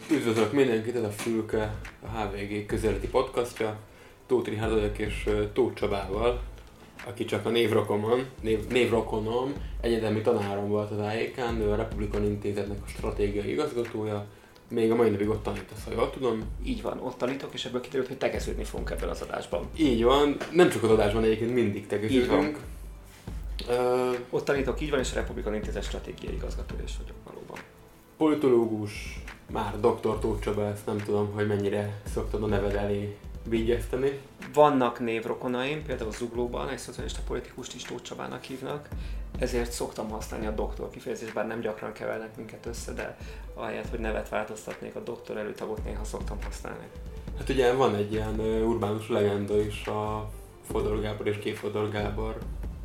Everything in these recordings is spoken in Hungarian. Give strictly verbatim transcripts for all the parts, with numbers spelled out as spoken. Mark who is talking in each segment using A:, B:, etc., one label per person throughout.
A: Üdvözlök mindenkit, ez a Fülke, a há vé gé közeleti podcastja, Tóth Richárd vagyok és Tóth Csabával, aki csak a névrokonom, név, névrokonom, egyetemi tanárom volt az á é ká-n, ő a Republikon Intézetnek a stratégiai igazgatója, még a mai napig ott tanítasz, ha jól tudom.
B: Így van, ott tanítok, és ebből kiderült, hogy tegeződni fogunk ebben az adásban.
A: Így van, nem csak az adásban, egyébként mindig tegeződünk.
B: Uh, ott tanítok, így van, és a Republikon Intézet stratégiai igazgatója is vagyok valóban.
A: Politológus, már doktor Tóth Csaba, ezt nem tudom, hogy mennyire szoktad a neved elé vigyezteni.
B: Vannak névrokonaim, például Zuglóban egy szocialista politikust is Tóth Csabának hívnak, ezért szoktam használni a doktor kifejezést, bár nem gyakran kevernek minket össze, de ahelyett, hogy nevet változtatnék, a doktor előtagot néha szoktam használni.
A: Hát ugye van egy ilyen uh, urbánus legenda is, a Fodor Gábor és K. Fodor Gábor,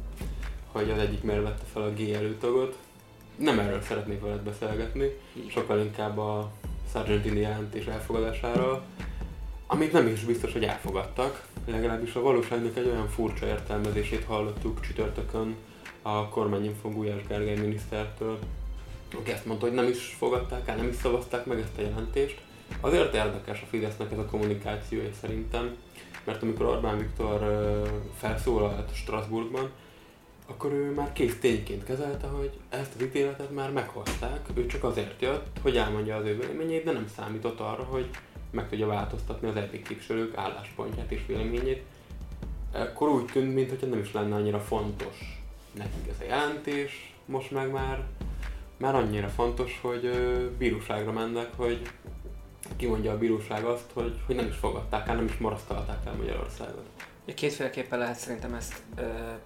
A: hogy az egyik miért vette fel a G előtagot. Nem erről szeretnék veled beszélgetni, sokkal inkább a Sargentini jelentés elfogadásáról, amit nem is biztos, hogy elfogadtak. Legalábbis a valóságnak egy olyan furcsa értelmezését hallottuk csütörtökön a Kormányinfo Gulyás Gergely minisztertől, aki ezt mondta, hogy nem is fogadták el, nem is szavazták meg ezt a jelentést. Azért érdekes a Fidesznek ez a kommunikációja szerintem, mert amikor Orbán Viktor felszólalt Strasbourgban, akkor ő már kész tényként kezelte, hogy ezt az ítéletet már meghozták, ő csak azért jött, hogy elmondja az ő véleményét, de nem számított arra, hogy meg tudja változtatni az eddig képviselők álláspontját és véleményét. Akkor úgy tűnt, mintha nem is lenne annyira fontos nekik ez a jelentés, most meg már, már annyira fontos, hogy bíróságra mennek, hogy kimondja a bíróság azt, hogy, hogy nem is fogadták el, nem is marasztalták el Magyarországot.
B: Kétféleképpen lehet szerintem ezt ö,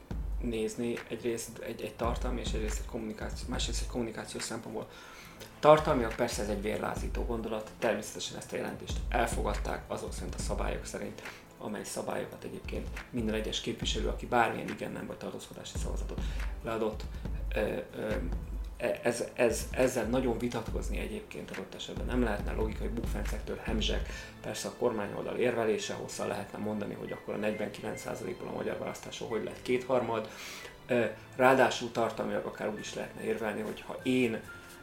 B: nézni, egyrészt egy, egy tartalmi és egyrészt egy kommunikáció, másrészt egy kommunikációs szempontból. Tartalmiak persze ez egy vérlázító gondolat, természetesen ezt a jelentést elfogadták azok szerint a szabályok szerint, amely szabályokat egyébként minden egyes képviselő, aki bármilyen igen nem vagy tartózkodási szavazatot leadott, ö, ö, Ez, ez, ezzel nagyon vitatkozni egyébként adott esetben nem lehetne logikai bukfencektől hemzsek, persze a kormányoldal érvelése, hosszan lehetne mondani, hogy akkor a negyvenkilenc százalékból a magyar választáson hogy lett kétharmad. Ráadásul tartalmilag akár úgy is lehetne érvelni, hogy ha én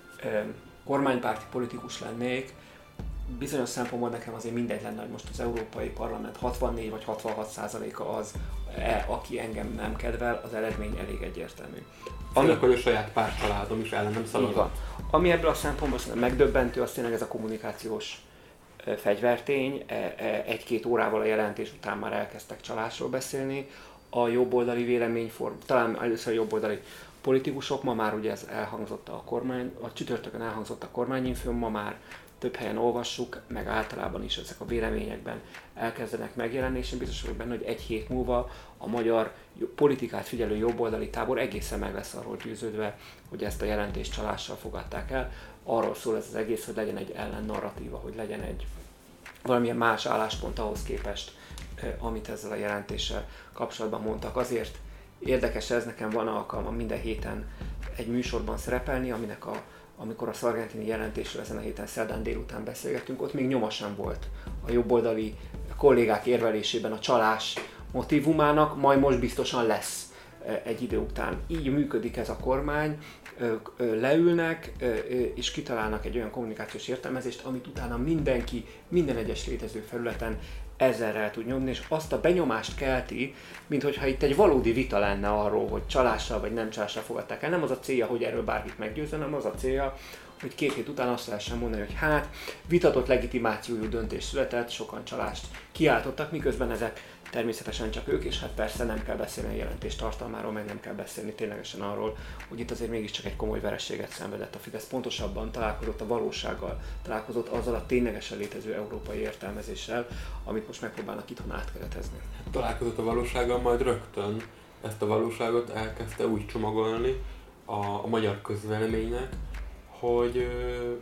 B: kormánypárti politikus lennék, bizonyos szempontból nekem azért mindegy lenne, hogy most az Európai Parlament hatvannégy vagy hatvanhat százaléka az, e, aki engem nem kedvel, az eredmény elég egyértelmű.
A: Főleg, hogy a saját pártcsaládom is ellenem szavaz.
B: Ami ebből a szempontból megdöbbentő, az tényleg ez a kommunikációs e, fegyvertény. E, e, egy-két órával a jelentés után már elkezdtek csalásról beszélni. A jobboldali véleményform, talán először a jobboldali politikusok, ma már ugye ez elhangzott a kormány, a csütörtökön elhangzott a Kormányinfón, ma már több helyen olvassuk, meg általában is ezek a véleményekben elkezdenek megjelenni, és én biztos vagyok benne, hogy egy hét múlva a magyar politikát figyelő jobboldali tábor egészen meg lesz arról győződve, hogy ezt a jelentést csalással fogadták el. Arról szól ez az egész, hogy legyen egy ellennarratíva, hogy legyen egy valamilyen más álláspont ahhoz képest, amit ezzel a jelentéssel kapcsolatban mondtak. Azért érdekes ez, nekem van alkalmam minden héten egy műsorban szerepelni, aminek a amikor a Sargentini jelentésről ezen a héten szerdán délután beszélgettünk, ott még nyoma sem volt a jobboldali kollégák érvelésében a csalás motivumának, majd most biztosan lesz egy idő után. Így működik ez a kormány, leülnek és kitalálnak egy olyan kommunikációs értelmezést, amit utána mindenki, minden egyes létező felületen ezerrel tud nyomni, és azt a benyomást kelti, minthogyha itt egy valódi vita lenne arról, hogy csalással vagy nem csalással fogadták el. Nem az a célja, hogy erről bárkit meggyőzze, hanem az a célja, hogy két hét után azt lehessen mondani, hogy hát vitatott legitimációjú döntés született, sokan csalást kiáltottak, miközben ezek természetesen csak ők, és hát persze nem kell beszélni a jelentés tartalmáról, meg nem kell beszélni ténylegesen arról, hogy itt azért mégiscsak egy komoly vereséget szenvedett a Fidesz. Pontosabban találkozott a valósággal, találkozott azzal a ténylegesen létező európai értelmezéssel, amit most megpróbálnak itthon átkeretezni.
A: Hát találkozott a valósággal, majd rögtön ezt a valóságot elkezdte úgy csomagolni a, a magyar közvéleménynek, hogy ö,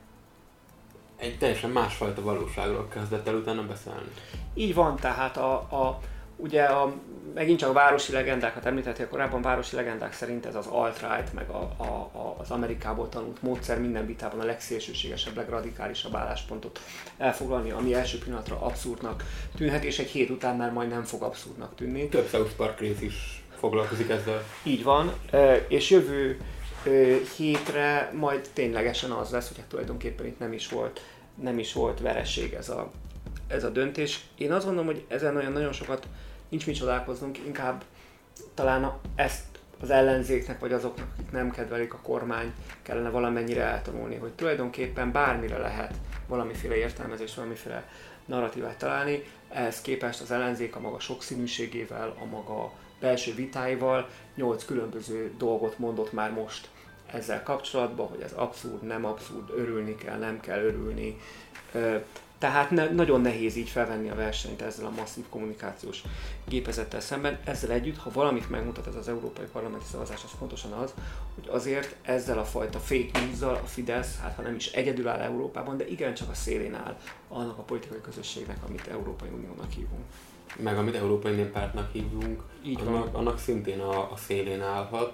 A: egy teljesen másfajta valóságról kezdett el utána beszélni.
B: Így van, tehát a, a, ugye a, megint csak a városi legendákat említettél korábban, városi legendák szerint ez az alt-right, meg a, a, a, az Amerikából tanult módszer minden vitában a legszélsőségesebb, legradikálisabb álláspontot elfoglalni, ami első pillanatra abszurdnak tűnhet, és egy hét után már majd nem fog abszurdnak tűnni.
A: Több South Park rész is foglalkozik ezzel.
B: Így van, és jövő hétre majd ténylegesen az lesz, hogy hát tulajdonképpen itt nem is volt nem is volt vereség ez a, ez a döntés. Én azt gondolom, hogy ezen olyan nagyon sokat nincs mit csodálkoznunk, inkább talán ezt az ellenzéknek, vagy azoknak, akik nem kedvelik a kormány, kellene valamennyire eltanulni, hogy tulajdonképpen bármire lehet valamiféle értelmezés, valamiféle narratívát találni, ehhez képest az ellenzék a maga sokszínűségével, a maga belső vitáival nyolc különböző dolgot mondott már most ezzel kapcsolatban, hogy ez abszurd, nem abszurd, örülni kell, nem kell örülni. Tehát ne, nagyon nehéz így felvenni a versenyt ezzel a masszív kommunikációs gépezettel szemben. Ezzel együtt, ha valamit megmutat ez az európai parlamenti szavazás, az pontosan az, hogy azért ezzel a fajta fake news-zal a Fidesz, hát ha nem is egyedül áll Európában, de igencsak a szélén áll annak a politikai közösségnek, amit Európai Uniónak hívunk.
A: Meg amit Európai Néppártnak hívunk,
B: Így
A: annak, annak szintén a, a szélén állhat.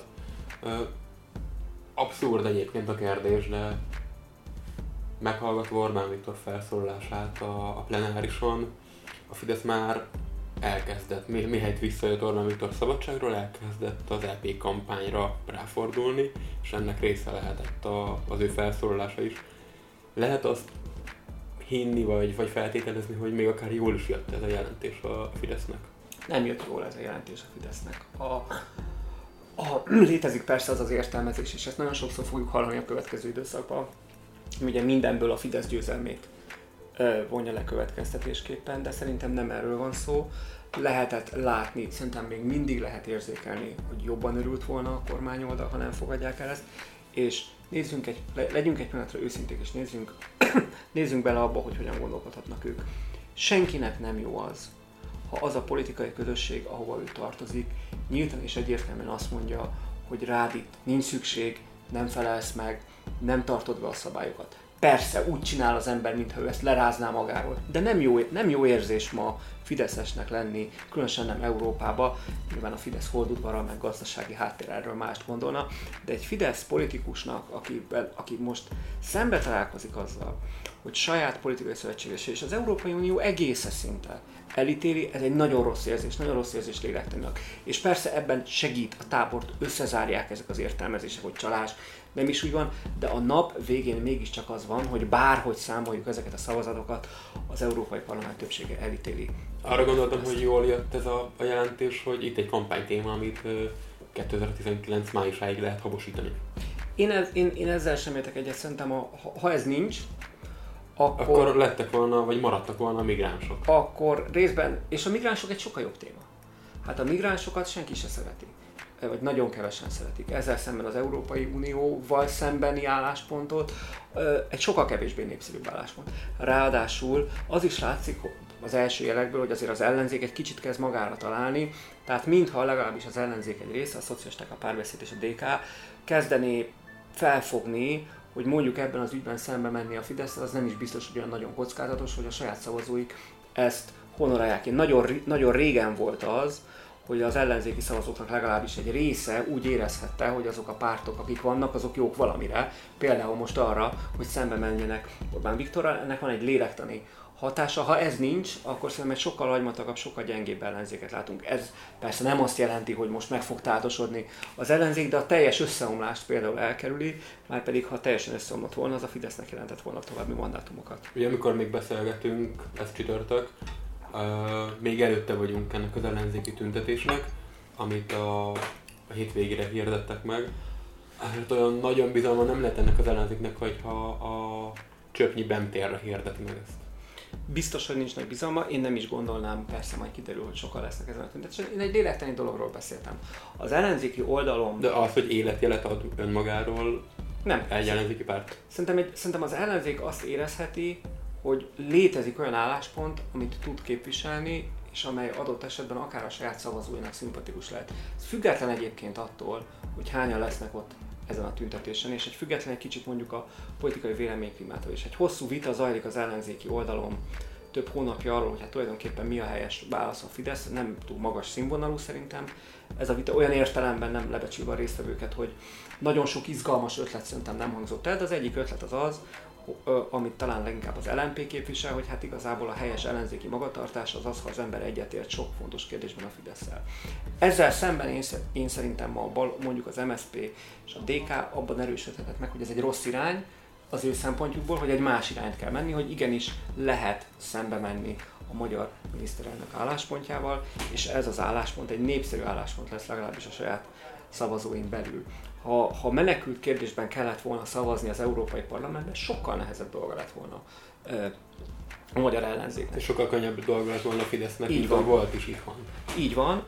A: Abszurd egyébként a kérdés, de meghallgatva Orbán Viktor felszólalását a, a plenárison, a Fidesz már elkezdett, mi, mihelyt visszajött Orbán Viktor szabadságról, elkezdett az é pé kampányra ráfordulni, és ennek része lehetett a, az ő felszólalása is. Lehet azt hinni, vagy, vagy feltételezni, hogy még akár jól is jött ez a jelentés a Fidesznek?
B: Nem jött jól ez a jelentés a Fidesznek. A, a, létezik persze az az értelmezés, és ezt nagyon sokszor fogjuk hallani a következő időszakban, ugye mindenből a Fidesz győzelmét vonja le következtetésképpen, de szerintem nem erről van szó. Lehetett látni, szerintem még mindig lehet érzékelni, hogy jobban örült volna a kormányoldal, ha nem fogadják el ezt, és nézzünk egy, legyünk egy pillanatra őszinték, és nézzünk, nézzünk bele abba, hogy hogyan gondolkodhatnak ők. Senkinek nem jó az, ha az a politikai közösség, ahova ő tartozik, nyíltan és egyértelműen azt mondja, hogy rád itt nincs szükség, nem felelsz meg, nem tartod be a szabályokat. Persze, úgy csinál az ember, mintha ő ezt lerázná magáról, de nem jó, nem jó érzés ma fideszesnek lenni, különösen nem Európába. Nyilván a Fidesz holdudvara, meg gazdasági háttér erről mást gondolna, de egy Fidesz politikusnak, aki, aki most szembe találkozik azzal, hogy saját politikai szövetséges és az Európai Unió egész szinte elítéli, ez egy nagyon rossz érzés, nagyon rossz érzés lélektanilag. És persze ebben segít a tábort, összezárják ezek az értelmezések, hogy csalás, nem is úgy van, de a nap végén mégiscsak az van, hogy bárhogy számoljuk ezeket a szavazatokat, az Európai Parlament többsége elítéli.
A: Arra gondoltam, hogy jól jött ez a, a jelentés, hogy itt egy kampánytéma, amit kétezer-tizenkilenc májusáig lehet habosítani.
B: Én, ez, én, én ezzel sem értek egyet, szerintem, a, ha ez nincs, akkor,
A: akkor lettek volna, vagy maradtak volna a migránsok.
B: Akkor részben, és a migránsok egy sokkal jobb téma. Hát a migránsokat senki se szereti, vagy nagyon kevesen szeretik. Ezzel szemben az Európai Unióval szembeni álláspontot egy sokkal kevésbé népszerűbb álláspont. Ráadásul az is látszik az első jelekből, hogy azért az ellenzék egy kicsit kezd magára találni, tehát mintha legalábbis az ellenzék egy része, a szocialisták, a Párbeszéd és a dé ká kezdené felfogni, hogy mondjuk ebben az ügyben szembe menni a Fidesz, az nem is biztos, hogy olyan nagyon kockázatos, hogy a saját szavazóik ezt honorálják. Én nagyon, nagyon régen volt az, hogy az ellenzéki szavazóknak legalábbis egy része úgy érezhette, hogy azok a pártok, akik vannak, azok jók valamire. Például most arra, hogy szembe menjenek Orbán Viktorral, ennek van egy lélektani hatása. Ha ez nincs, akkor szerintem egy sokkal agymatagabb, sokkal gyengébb ellenzéket látunk. Ez persze nem azt jelenti, hogy most meg fog tátosodni az ellenzék, de a teljes összeomlást például elkerüli, már pedig ha teljesen összeomlott volna, az a Fidesznek jelentett volna további mandátumokat.
A: Ugye amikor még beszélgetünk, ez csütörtök, uh, még előtte vagyunk ennek az ellenzéki tüntetésnek, amit a, a hétvégére hirdettek meg. Hát olyan nagyon bizalma nem lehet ennek az ellenzéknek, hogyha a csöpnyi bemtérre hirdeti meg ezt.
B: Biztos, hogy nincs nagy bizalma, én nem is gondolnám, persze majd kiderül, hogy sokan lesznek ezen a tüntetésen. Én egy lélektani dologról beszéltem. Az ellenzéki oldalon...
A: De az, hogy életjelet ad önmagáról,
B: nem.
A: Egy ellenzéki párt?
B: Szerintem, egy, szerintem az ellenzék azt érezheti, hogy létezik olyan álláspont, amit tud képviselni, és amely adott esetben akár a saját szavazóinak szimpatikus lehet. Ez független egyébként attól, hogy hányan lesznek ott ezen a tüntetésen, és egy független egy kicsit mondjuk a politikai véleményklímától is. Egy hosszú vita zajlik az ellenzéki oldalon több hónapja arról, hogy hát tulajdonképpen mi a helyes válasz a Fidesz, nem túl magas színvonalú szerintem. Ez a vita olyan értelemben nem lebecsülve a résztvevőket, hogy nagyon sok izgalmas ötlet szerintem nem hangzott el, de az egyik ötlet az az, amit talán leginkább az el em pé képvisel, hogy hát igazából a helyes ellenzéki magatartás az az, ha az ember egyetért sok fontos kérdésben a Fidesszel. Ezzel szemben én, én szerintem ma mondjuk az em es zé pé és a dé ká abban erősödhetett meg, hogy ez egy rossz irány, az ő szempontjukból, hogy egy más irányt kell menni, hogy igenis lehet szembe menni a magyar miniszterelnök álláspontjával, és ez az álláspont egy népszerű álláspont lesz legalábbis a saját szavazóin belül. Ha, ha menekült kérdésben kellett volna szavazni az Európai Parlamentben, sokkal nehezebb dolga lett volna a magyar ellenzéknek.
A: És sokkal könnyebb dolga lett volna a Fidesznek,
B: így
A: mint
B: van.
A: volt is itthon.
B: Így van.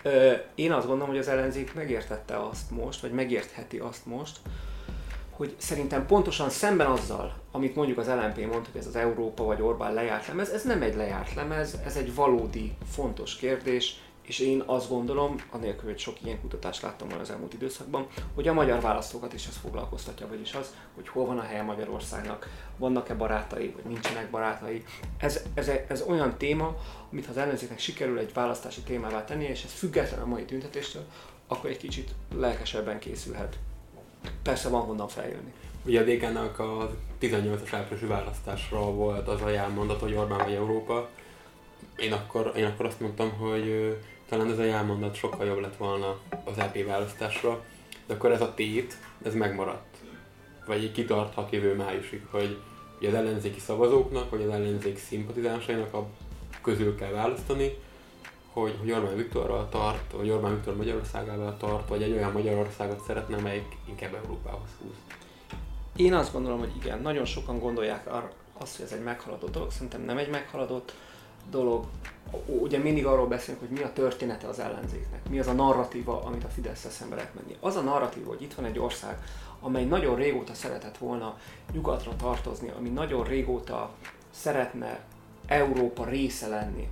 B: Én azt gondolom, hogy az ellenzék megértette azt most, vagy megértheti azt most, hogy szerintem pontosan szemben azzal, amit mondjuk az el en pé mondta, hogy ez az Európa vagy Orbán lejárt lemez, ez nem egy lejárt lemez, ez egy valódi fontos kérdés, és én azt gondolom, anélkül, hogy sok ilyen kutatást láttam volna az elmúlt időszakban, hogy a magyar választókat is ez foglalkoztatja, vagyis az, hogy hol van a helye Magyarországnak, vannak-e barátai, vagy nincsenek barátai. Ez, ez, ez olyan téma, amit ha az ellenzéknek sikerül egy választási témává tenni, és ez független a mai tüntetéstől, akkor egy kicsit lelkesebben készülhet. Persze van honnan feljönni.
A: Ugye a dé ká-nak a tizennyolcas áprilisi választásra volt az a jelmondat, hogy Orbán vagy Európa. Én akkor, én akkor azt mondtam, hogy ö, talán ez a jelmondat sokkal jobb lett volna az é pé választásra, de akkor ez a tét, ez megmaradt. Vagy így kitarthat jövő májusig, hogy az ellenzéki szavazóknak, vagy az ellenzék szimpatizánsainak a közül kell választani, hogy, hogy Orbán Viktorral tart, vagy Orbán Viktor Magyarországával tart, vagy egy olyan Magyarországot szeretne, amelyik inkább Európához húz.
B: Én azt gondolom, hogy igen, nagyon sokan gondolják arra azt, hogy ez egy meghaladott dolog, szerintem nem egy meghaladott dolog. Ugye mindig arról beszélünk, hogy mi a története az ellenzéknek, mi az a narratíva, amit a Fidesszel szembe lehet menni. Az a narratíva, hogy itt van egy ország, amely nagyon régóta szeretett volna nyugatra tartozni, ami nagyon régóta szeretne Európa része lenni,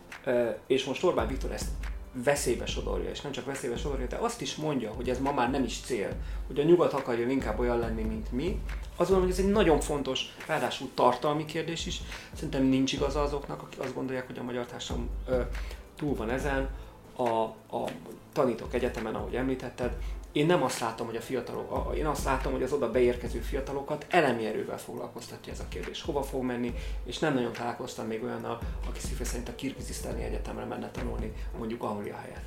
B: és most Orbán Viktor ezt veszélybe sodorja, és nem csak veszélybe sodorja, de azt is mondja, hogy ez ma már nem is cél, hogy a nyugat akarja inkább olyan lenni, mint mi. Azt gondolom, hogy ez egy nagyon fontos, ráadásul tartalmi kérdés is. Szerintem nincs igaza azoknak, akik azt gondolják, hogy a magyar társadalom ö, túl van ezen. A, a tanítok egyetemen, ahogy említetted, én nem azt látom, hogy a fiatalok, a, én azt látom, hogy az oda beérkező fiatalokat elemi erővel foglalkoztatja ez a kérdés. Hova fog menni, és nem nagyon találkoztam még olyannal, aki szívesen szerint a Kirgizisztáni Egyetemre menne tanulni, mondjuk Anglia helyett.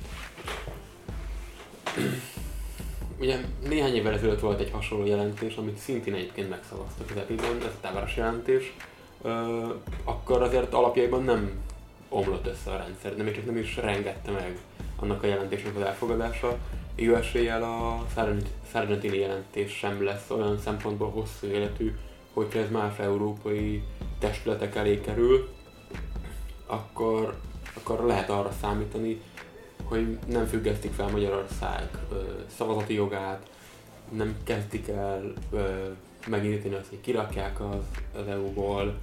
A: Ugye néhány évvel ezelőtt volt egy hasonló jelentés, amit szintén egyébként megszavaztak az é pében, ez a Tavares jelentés. Ö, akkor azért alapjaiban nem omlott össze a rendszer, de még csak nem is rengette meg annak a jelentésnek az elfogadása. Jó eséllyel a Sargentini jelentés sem lesz olyan szempontból hosszú életű, hogyha ez más európai testületek elé kerül, akkor, akkor lehet arra számítani, hogy nem függesztik fel Magyarország ö, szavazati jogát, nem kezdik el ö, megindítani azt, hogy kirakják az, az é u-ból.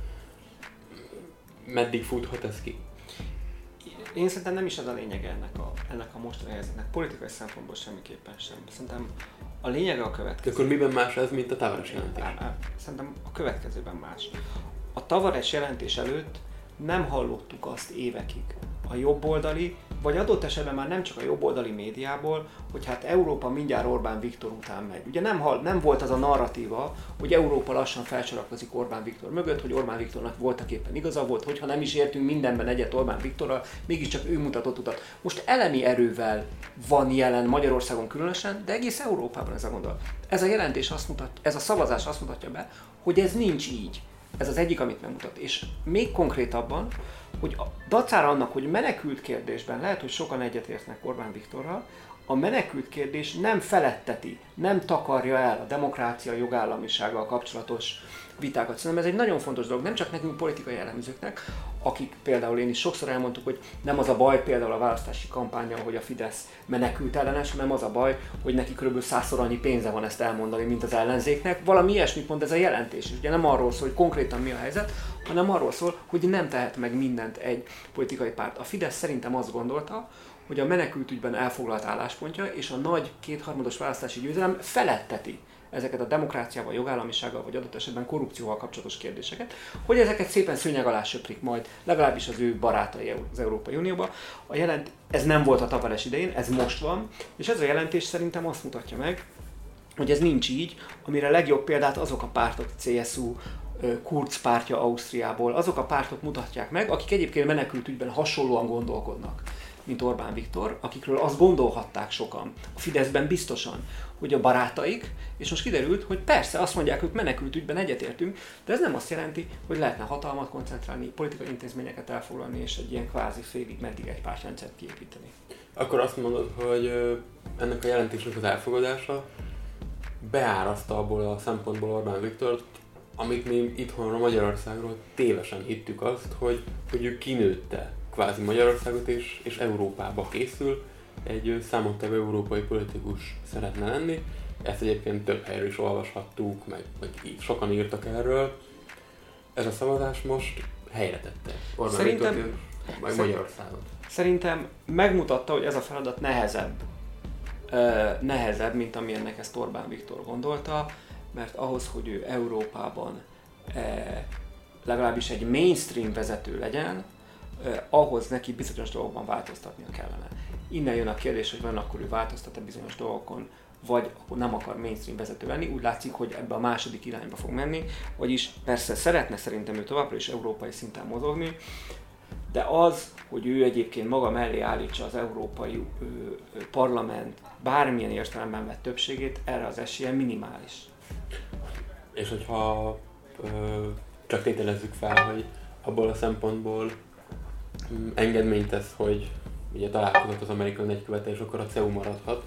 A: Meddig futhat ez ki?
B: Én szerintem nem is ez a lényeg ennek a, ennek a mostani helyzetnek. Politikai szempontból semmiképpen sem. Szerintem a lényege a következő.
A: De akkor miben más ez, mint a Tavares jelentés?
B: Szerintem a következőben más. A Tavares jelentés előtt nem hallottuk azt évekig a jobboldali, vagy adott esetben már nem csak a jobboldali médiából, hogy hát Európa mindjárt Orbán Viktor után megy. Ugye nem, hall, nem volt az a narratíva, hogy Európa lassan felsorakozik Orbán Viktor mögött, hogy Orbán Viktornak voltak éppen igaza volt, hogyha nem is értünk mindenben egyet Orbán Viktorral, mégiscsak ő mutatott utat. Most elemi erővel van jelen Magyarországon különösen, de egész Európában ez a gondolat. Ez a jelentés azt mutat, ez a szavazás azt mutatja be, hogy ez nincs így. Ez az egyik, amit megmutat. És még konkrétabban, hogy a dacára annak, hogy menekült kérdésben lehet, hogy sokan egyetértnek Orbán Viktorral, a menekült kérdés nem feletteti, nem takarja el a demokrácia, jogállamisággal kapcsolatos vitákat. Szerintem ez egy nagyon fontos dolog, nem csak nekünk politikai elemzőknek, akik például én is sokszor elmondtuk, hogy nem az a baj például a választási kampánnyal, hogy a Fidesz menekült ellenes, hanem az a baj, hogy neki körülbelül százszor annyi pénze van ezt elmondani, mint az ellenzéknek. Valami ilyesmit mond ez a jelentés. Ugye nem arról szól, hogy konkrétan mi a helyzet, hanem arról szól, hogy nem tehet meg mindent egy politikai párt. A Fidesz szerintem azt gondolta, hogy a menekültügyben elfoglalt álláspontja és a nagy kétharmados választási győzelem feletteti ezeket a demokráciával, jogállamisággal, vagy adott esetben korrupcióval kapcsolatos kérdéseket, hogy ezeket szépen szőnyeg alá söprik majd, legalábbis az ő barátai az Európai Unióba. A jelent, ez nem volt a Tavares idején, ez most van, és ez a jelentés szerintem azt mutatja meg, hogy ez nincs így, amire legjobb példát azok a pártok, cé es u, Kurz pártja Ausztriából, azok a pártok mutatják meg, akik egyébként menekültügyben hasonlóan gondolkodnak, mint Orbán Viktor, akikről azt gondolhatták sokan, a Fideszben biztosan, hogy a barátaik, és most kiderült, hogy persze azt mondják, hogy menekült ügyben egyetértünk, de ez nem azt jelenti, hogy lehetne hatalmat koncentrálni, politikai intézményeket elfoglalni, és egy ilyen kvázi félig meddig egy pártrendszert kiépíteni.
A: Akkor azt mondod, hogy ennek a jelentésnek az elfogadása beáraszta abból a szempontból Orbán Viktort, amit mi itthonról Magyarországról tévesen hittük azt, hogy, hogy ő kinőtte kvázi Magyarországot és, és Európába készül, egy számottevő európai politikus szeretne lenni. Ezt egyébként több helyről is olvashattuk, meg, meg így sokan írtak erről. Ez a szavazás most helyre tette Orbán
B: Szerintem,
A: Viktort, meg Magyarországot.
B: Szerintem megmutatta, hogy ez a feladat nehezebb, uh, nehezebb, mint amilyennek ezt Orbán Viktor gondolta, mert ahhoz, hogy ő Európában eh, legalábbis egy mainstream vezető legyen, eh, ahhoz neki bizonyos dolgokban változtatnia kellene. Innen jön a kérdés, hogy van akkor ő változtat-e bizonyos dolgokon, vagy akkor nem akar mainstream vezető lenni. Úgy látszik, hogy ebbe a második irányba fog menni, vagyis persze szeretne szerintem ő továbbra is európai szinten mozogni, de az, hogy ő egyébként maga mellé állítsa az Európai ö, ö, Parlament bármilyen értelemben vett többségét, erre az esélye minimális.
A: És hogyha ö, csak tételezzük fel, hogy abból a szempontból m, engedményt tesz, hogy ugye találkozott az amerikai nagykövete, és akkor a cé e u maradhat.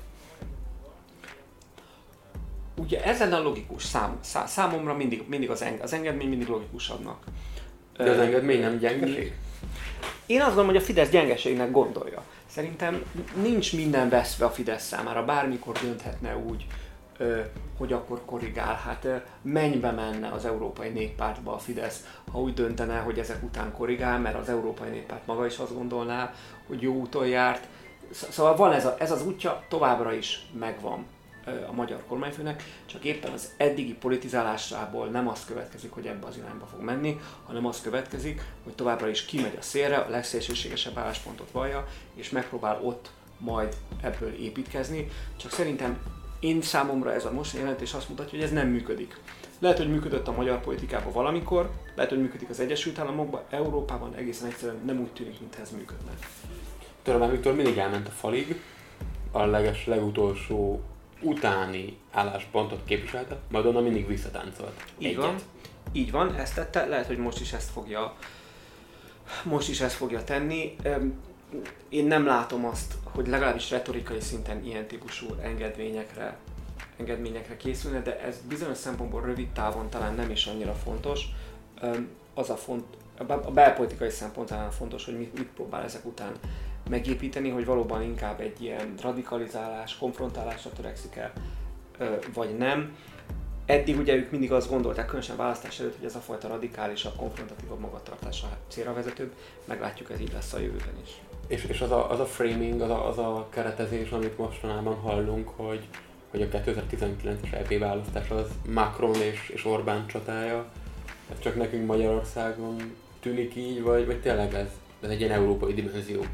B: Ugye ezen a logikus szám, szá, számomra mindig, mindig az, eng, az engedmény mindig logikusabbnak.
A: De az engedmény nem gyengeség?
B: Én azt gondolom, hogy a Fidesz gyengeségnek gondolja. Szerintem nincs minden veszve a Fidesz számára, bármikor dönthetne úgy, hogy akkor korrigál. Hát mennybe menne az Európai Néppártba a Fidesz, ha úgy döntene, hogy ezek után korrigál, mert az Európai Néppárt maga is azt gondolná, hogy jó úton járt. Szóval van ez, a, ez az útja, továbbra is megvan a magyar kormányfőnek, csak éppen az eddigi politizálásából nem az következik, hogy ebbe az irányba fog menni, hanem az következik, hogy továbbra is kimegy a szélre, a legszélsőségesebb álláspontot vallja, és megpróbál ott majd ebből építkezni. Csak szerintem én számomra ez a mostani jelentés azt mutatja, hogy ez nem működik. Lehet, hogy működött a magyar politikában valamikor, lehet, hogy működik az Egyesült Államokban, Európában egészen egyszerűen nem úgy tűnik, mintha ez működne.
A: Orbán Viktor mindig elment a falig, a leges, legutolsó utáni álláspontot képviselte, majd onnan mindig visszatáncolt.
B: Így Egyet. van, így van, ezt tette, lehet, hogy most is ezt fogja, most is ezt fogja tenni. Én nem látom azt, hogy legalábbis retorikai szinten ilyen típusú engedményekre, engedményekre készülne, de ez bizonyos szempontból rövid távon talán nem is annyira fontos. Az a, font, a belpolitikai szempont talán fontos, hogy mit, mit próbál ezek után megépíteni, hogy valóban inkább egy ilyen radikalizálás, konfrontálásra törekszik el, vagy nem. Eddig ugye ők mindig azt gondolták, különösen választás előtt, hogy ez a fajta radikálisabb, konfrontatívabb magatartás a célra vezetőbb. Meglátjuk, ez így lesz a jövőben is.
A: És, és az, a, az a framing, az a, az a keretezés, amit mostanában hallunk, hogy, hogy a kétezer-tizenkilences é pé választás az Macron és, és Orbán csatája, ez csak nekünk Magyarországon tűnik így, vagy, vagy tényleg ez, ez egy ilyen európai dimenzió?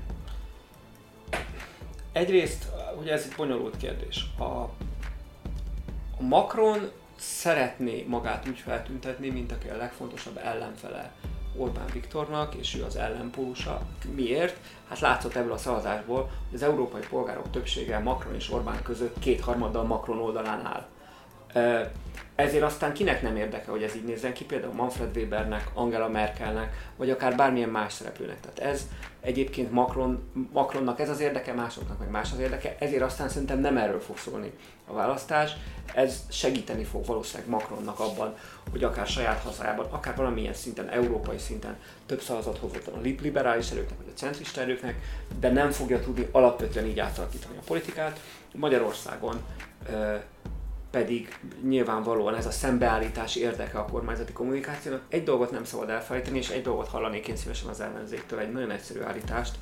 B: Egyrészt, ugye ez egy bonyolult kérdés. A, a Macron szeretné magát úgy feltüntetni, mint aki a legfontosabb ellenfele Orbán Viktornak, és ő az ellenpólusa. Miért? Hát látszott ebből a szavazásból, hogy az európai polgárok többsége Macron és Orbán között kétharmaddal Macron oldalán áll. Ezért aztán kinek nem érdeke, hogy ez így nézzen ki, például Manfred Webernek, Angela Merkelnek, vagy akár bármilyen más szereplőnek. Tehát ez egyébként Macron, Macronnak ez az érdeke, másoknak meg más az érdeke, ezért aztán szerintem nem erről fog szólni a választás. Ez segíteni fog valószínűleg Macronnak abban, hogy akár saját hazájában, akár valamilyen szinten, európai szinten több szavazat hozzon a liberális erőknek, vagy a centrista erőknek, de nem fogja tudni alapvetően így átalakítani a politikát. Magyarországon pedig nyilvánvalóan ez a szembeállítás érdeke a kormányzati kommunikációnak. Egy dolgot nem szabad elfelejteni, és egy dolgot hallanék én szívesen az ellenzéktől, egy nagyon egyszerű állítást.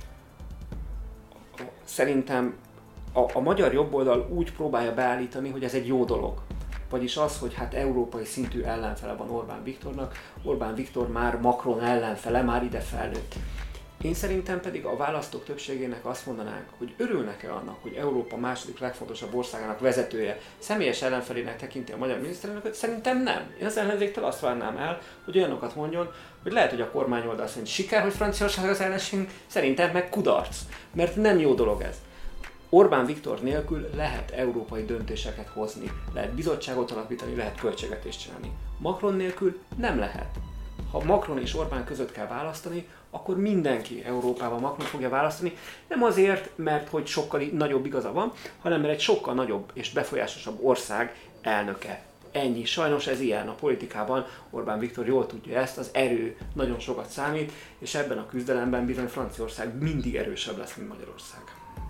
B: Szerintem a, a magyar jobboldal úgy próbálja beállítani, hogy ez egy jó dolog. Vagyis az, hogy hát európai szintű ellenfele van Orbán Viktornak, Orbán Viktor már Macron ellenfele, már ide felnőtt. Én szerintem pedig a választók többségének azt mondanánk, hogy örülnek-e annak, hogy Európa második legfontosabb országának vezetője személyes ellenfelének tekinti a magyar miniszterelnököt? Szerintem nem. Én az ellenzéktől azt várnám el, hogy olyanokat mondjon, hogy lehet, hogy a kormányoldal szerint siker, hogy Franciaország az ellenség, szerintem meg kudarc. Mert nem jó dolog ez. Orbán Viktor nélkül lehet európai döntéseket hozni, lehet bizottságot alapítani, lehet költségvetést csinálni. Macron nélkül nem lehet. Ha Macron és Orbán között kell választani, akkor mindenki Európában Macron fogja választani. Nem azért, mert hogy sokkal nagyobb igaza van, hanem mert egy sokkal nagyobb és befolyásosabb ország elnöke. Ennyi. Sajnos ez ilyen a politikában. Orbán Viktor jól tudja ezt, az erő nagyon sokat számít, és ebben a küzdelemben bizony Franciaország mindig erősebb lesz, mint Magyarország.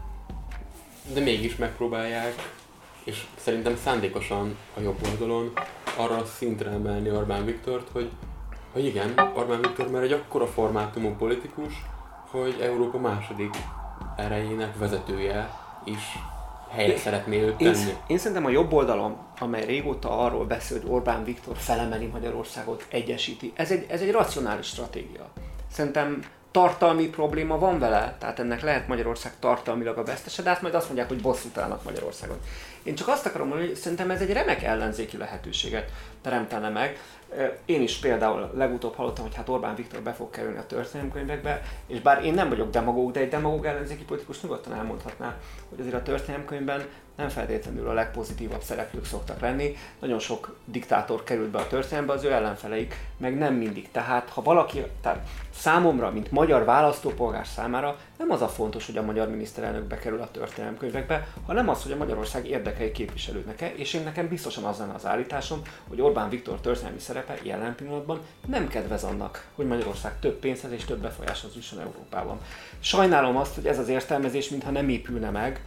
A: De mégis megpróbálják, és szerintem szándékosan a jobb oldalon arra a szintre emelni Orbán Viktort, hogy, hogy igen, Orbán Viktor már egy akkora formátumú politikus, hogy Európa második erejének vezetője is helyre szeretné őt tenni.
B: Én, én szerintem a jobb oldalon, amely régóta arról beszél, hogy Orbán Viktor felemeli Magyarországot, egyesíti, ez egy, ez egy racionális stratégia. Szerintem tartalmi probléma van vele, tehát ennek lehet Magyarország tartalmilag a vesztese, de hát majd azt mondják, hogy bosszút állnak Magyarországon. Én csak azt akarom mondani, hogy szerintem ez egy remek ellenzéki lehetőséget teremtene meg. Én is például legutóbb hallottam, hogy hát Orbán Viktor be fog kerülni a történelemkönyvekbe, és bár én nem vagyok demagóg, de egy demagóg ellenzéki politikus nyugodtan elmondhatná, hogy azért a történelemkönyvben nem feltétlenül a legpozitívabb szereplők szoktak lenni. Nagyon sok diktátor került be a történelembe, az ő ellenfeleik meg nem mindig. Tehát ha valaki, tehát számomra, mint magyar választópolgár számára nem az a fontos, hogy a magyar miniszterelnök bekerül a történelemkönyvekbe, hanem az, hogy a Magyarország érdekei képviselődnek-e, és én nekem biztosan az lenne az állításom, hogy Orbán Viktor történelmi szerepe jelen pillanatban nem kedvez annak, hogy Magyarország több pénzhez és több befolyáshoz jusson Európában. Sajnálom azt, hogy ez az értelmezés mintha nem épülne meg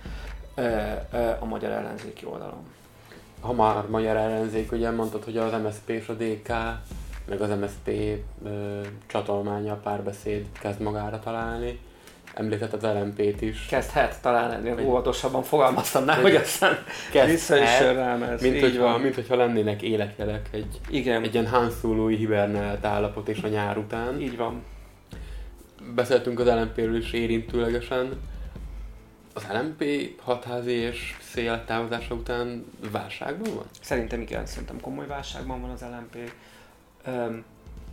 B: a magyar ellenzéki oldalon.
A: Ha már magyar ellenzék, ugye mondtad, hogy az em es zé pé és a dé ká, meg az em es zé pé ö, csatolmánya, párbeszéd kezd magára találni. Említett az el em pét is.
B: Kezdhet talán ennél óvatosabban fogalmaztam, nem, hogy aztán vissza is rám ez.
A: Mint, hogyha, mint hogyha lennének életjelek egy,
B: Igen.
A: egy ilyen Han Solo-i hibernált állapot és a nyár után.
B: Így van.
A: Beszéltünk az el em péről is érintőlegesen. Az el em pé hatházi és Szél távozása után válságban van?
B: Szerintem igen, szerintem komoly válságban van az el em pé. Um,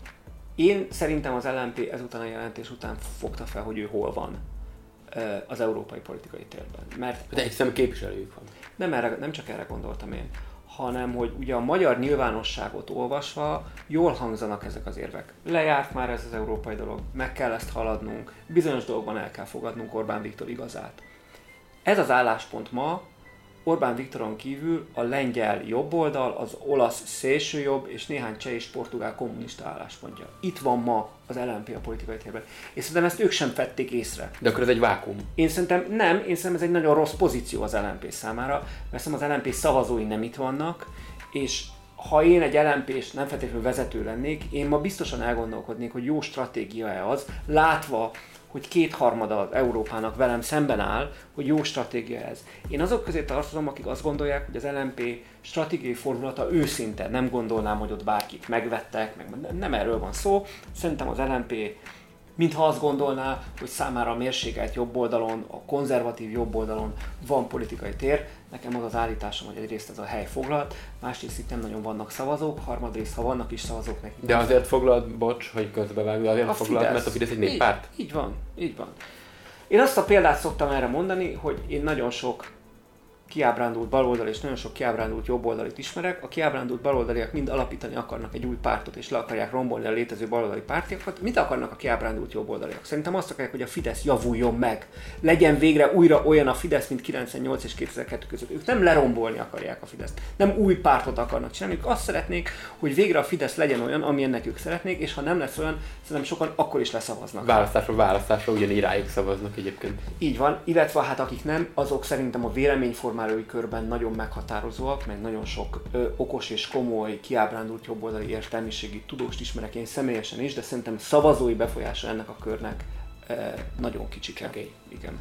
B: én szerintem az el em pé ezután a jelentés után fogta fel, hogy ő hol van uh, az európai politikai térben. Mert
A: de egyszerűen képviselőjük van.
B: Nem, erre, nem csak erre gondoltam én, hanem hogy ugye a magyar nyilvánosságot olvasva jól hangzanak ezek az érvek. Lejárt már ez az európai dolog, meg kell ezt haladnunk, bizonyos dolgokban el kell fogadnunk Orbán Viktor igazát. Ez az álláspont ma Orbán Viktoron kívül a lengyel jobboldal, az olasz szélsőjobb és néhány cseh és portugál kommunista álláspontja. Itt van ma az el em pé a politikai térben. És szerintem ezt ők sem vették észre.
A: De akkor ez egy vákuum.
B: Én szerintem nem, én szerintem ez egy nagyon rossz pozíció az el em pé számára, mert szerintem az el em pé szavazói nem itt vannak, és ha én egy el em pés nem feltétlenül vezető lennék, én ma biztosan elgondolkodnék, hogy jó stratégia-e az, látva, hogy kétharmada az Európának velem szemben áll, hogy jó stratégia ez. Én azok közé tartozom, akik azt gondolják, hogy az el em pé stratégiai fordulata őszinte, nem gondolnám, hogy ott bárkit megvettek, meg nem erről van szó. Szerintem az el em pé mintha azt gondolná, hogy számára a mérsékelt jobb oldalon, a konzervatív jobb oldalon van politikai tér. Nekem az az állításom, hogy egyrészt ez a hely foglalt, másrészt itt nem nagyon vannak szavazók, harmadrészt, ha vannak is szavazók neki.
A: De azért foglalt, bocs, hogy közbevág, de azért
B: a
A: foglalt,
B: Fidesz.
A: Mert a Fidesz egy néppárt.
B: Így, így van, így van. Én azt a példát szoktam erre mondani, hogy én nagyon sok kiábrándult baloldal és nagyon sok kiábrándult jobboldalit ismerek. A kiábrándult baloldaliak mind alapítani akarnak egy új pártot, és le akarják rombolni a létező baloldali pártiakat. Mit akarnak a kiábrándult jobboldaliak? Szerintem azt akarják, hogy a Fidesz javuljon meg. Legyen végre újra olyan a Fidesz, mint kilencvennyolc és kétezer-kettő között. Ők nem lerombolni akarják a Fideszt. Nem új pártot akarnak csinálni. Ők azt szeretnék, hogy végre a Fidesz legyen olyan, amilyennek ők szeretnék, és ha nem lesz olyan, szerintem sokan akkor is leszavaznak.
A: Választásról választásra ugyanígy rájuk szavaznak egyébként.
B: Így van, illetve hát akik nem, azok szerintem a véleményformálói körben nagyon meghatározóak, meg nagyon sok ö, okos és komoly, kiábrándult jobboldali értelmiségi tudóst ismerek én személyesen is, de szerintem szavazói befolyása ennek a körnek ö, nagyon kicsike.
A: Okay.
B: Igen.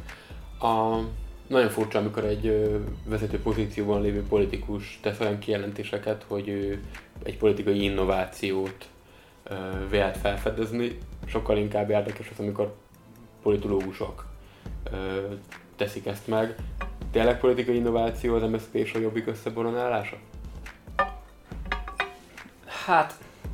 A: A, nagyon furcsa, amikor egy ö, vezető pozícióban lévő politikus tesz olyan kijelentéseket, hogy ő egy politikai innovációt ö, vélt felfedezni. Sokkal inkább érdekes az, amikor politológusok ö, teszik ezt meg. Tényleg politikai innováció az em es zé pé és a Jobbik összeboronálása?
B: Hát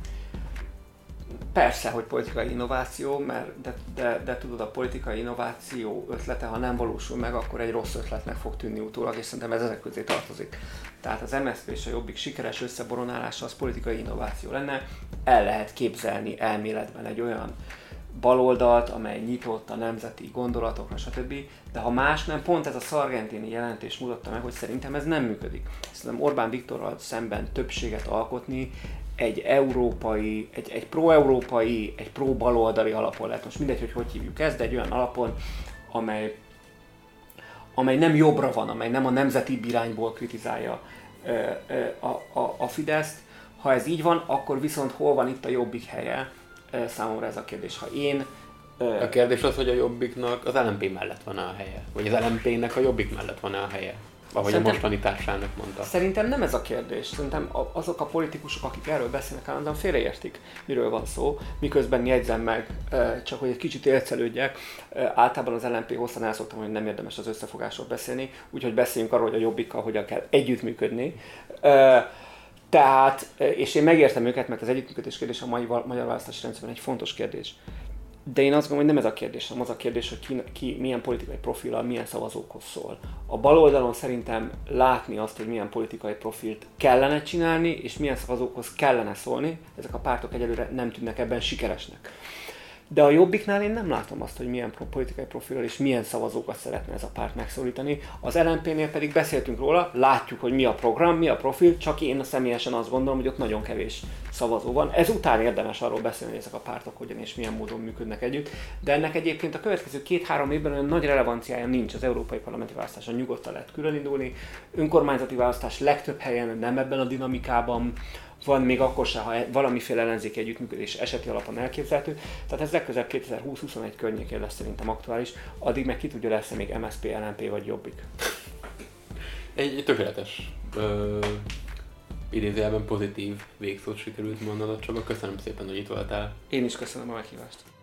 B: persze, hogy politikai innováció, mert de, de, de tudod, a politikai innováció ötlete, ha nem valósul meg, akkor egy rossz ötletnek fog tűnni utólag, és szerintem ez ezek közé tartozik. Tehát az em es zé pé és a Jobbik sikeres összeboronálása az politikai innováció lenne. El lehet képzelni elméletben egy olyan baloldalt, amely nyitott a nemzeti gondolatokra, stb. De ha más nem, pont ez a Sargentini jelentés mutatta meg, hogy szerintem ez nem működik. Szerintem Orbán Viktorral szemben többséget alkotni egy európai, egy, egy pro-európai, egy pro-baloldali alapon lehet. Most mindegy, hogy hogy hívjuk ezt, de egy olyan alapon, amely, amely nem jobbra van, amely nem a nemzeti irányból kritizálja a, a, a Fideszt. Ha ez így van, akkor viszont hol van itt a Jobbik helye? Számomra ez a kérdés. Ha én...
A: A kérdés az, hogy a Jobbiknak az el em pé mellett van a helye. Vagy az el em pének a Jobbik mellett van a helye. Ahogy szerintem, a mostani társának mondta.
B: Szerintem nem ez a kérdés. Szerintem azok a politikusok, akik erről beszélnek állandóan, félreértik, miről van szó. Miközben jegyzem meg, csak hogy egy kicsit élcelődjek, általában az el em pé hosszan el szoktam, hogy nem érdemes az összefogásról beszélni, úgyhogy beszéljünk arról, hogy a Jobbikkal hogyan kell együttműködni. Tehát, és én megértem őket, mert az együttműködés kérdés a mai magyar választási rendszerben egy fontos kérdés. De én azt gondolom, hogy nem ez a kérdés, hanem az a kérdés, hogy ki, ki milyen politikai profillal, milyen szavazókhoz szól. A baloldalon szerintem látni azt, hogy milyen politikai profilt kellene csinálni, és milyen szavazókhoz kellene szólni, ezek a pártok egyelőre nem tűnnek ebben sikeresnek. De a Jobbiknál én nem látom azt, hogy milyen politikai profillal és milyen szavazókat szeretne ez a párt megszólítani. Az el em pénél pedig beszéltünk róla, látjuk, hogy mi a program, mi a profil, csak én személyesen azt gondolom, hogy ott nagyon kevés szavazó van. Ezután érdemes arról beszélni, hogy ezek a pártok hogyan és milyen módon működnek együtt. De ennek egyébként a következő két-három évben olyan nagy relevanciája nincs. Az európai parlamenti választáson nyugodtan lehet különindulni. Önkormányzati választás legtöbb helyen nem ebben a dinamikában van, még akkor sem, ha valamiféle ellenzéki együttműködés eseti alapon elképzelhető. Tehát ez legközelebb kétezer-húsz-huszonegy környékén lesz szerintem aktuális, addig meg ki tudja, lesz még em es zé pé, el em pé vagy Jobbik.
A: Egy tökéletes, ö, idézőjelben pozitív végszót sikerült mondanod, Csaba. Köszönöm szépen, hogy itt voltál.
B: Én is köszönöm a meghívást.